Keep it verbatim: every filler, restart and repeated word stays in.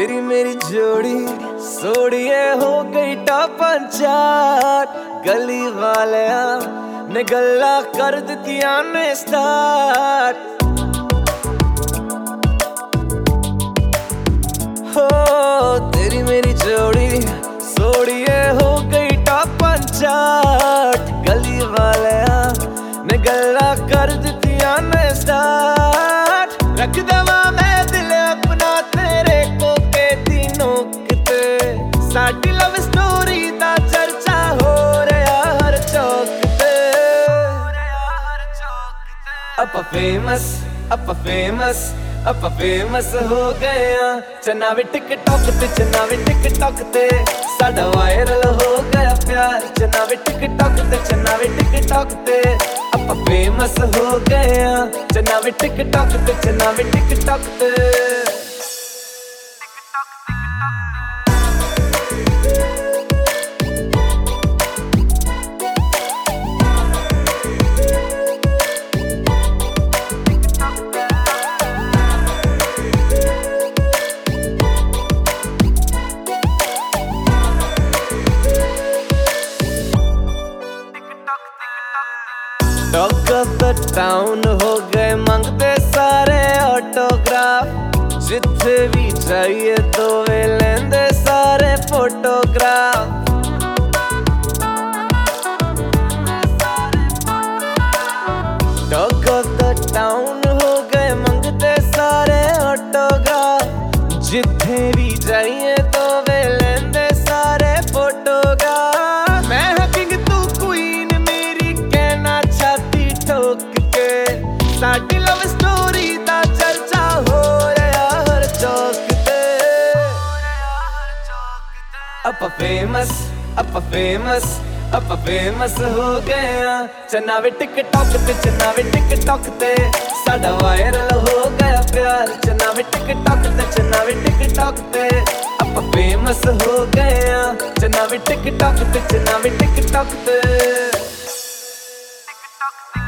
तेरी मेरी जोड़ी सोड़िए हो गई टॉप चार गली वालिया ने गल्ला कर दित्तियां ने स्टार्ट हो तेरी मेरी जोड़ी सोड़िए हो गई टॉप चार गली वालिया ने गल्ला कर दित्तियां ने स्टार्ट रख देवा मैं दिल अपना तेरे को के तीनों किते साडी लव स्टोरी दा चर्चा हो रहा हर चौक ते अपा फेमस अपा फेमस अपा फेमस हो गए चन्ना वे टिकटॉक ते चन्ना वे टिकटॉक ते साडा वायरल हो गया प्यार चन्ना वे टिकटॉक ते चन्ना वे टिकटॉक ते अपा फेमस हो गए चन्ना वे टिकटॉक ते चन्ना वे टिकटॉक ते टॉक ऑफ द टाउन हो गए मंगते सारे ऑटोग्राफ जिथे भी चाहिए तो वे लेंदे सारे photograph talk of the town हो गए मंगते सारे ऑटोग्राफ जिथे भी चाहिए तो वे लेंदे सारे फोटोग्राफ मैं हकिंग तू क्वीन मेरी कहना छाती ठोक के साडी लव स्टोरी दा चर्चा हो रहा हर चौक ते अपा फेमस अपा फेमस अपा फेमस हो गए चन्ना वे टिकटॉक ते चन्ना वे टिकटॉक ते साडा वायरल हो गया प्यार चन्ना वे टिकटॉक ते चन्ना वे टिकटॉक ते अपा फेमस हो गए चन्ना वे टिकटॉक ते चन्ना वे टिकटॉक ते